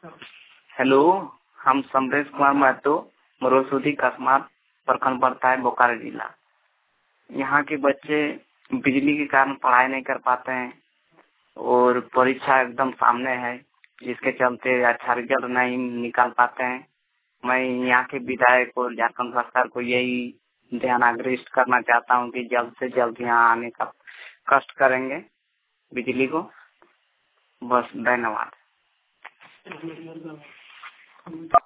Hello, हम समरेश कुमार महतो, मरोसूदी कसमात प्रखंड पड़ता है, बोकारो जिला। यहाँ के बच्चे बिजली के कारण पढ़ाई नहीं कर पाते हैं और परीक्षा एकदम सामने है, जिसके चलते अच्छा रिजल्ट नहीं निकाल पाते हैं। मैं यहाँ के विधायक और झारखंड सरकार को यही ध्यानाग्रस्त करना चाहता हूँ कि जल्द से जल्द यहाँ आने का कष्ट करेंगे बिजली को। बस, धन्यवाद।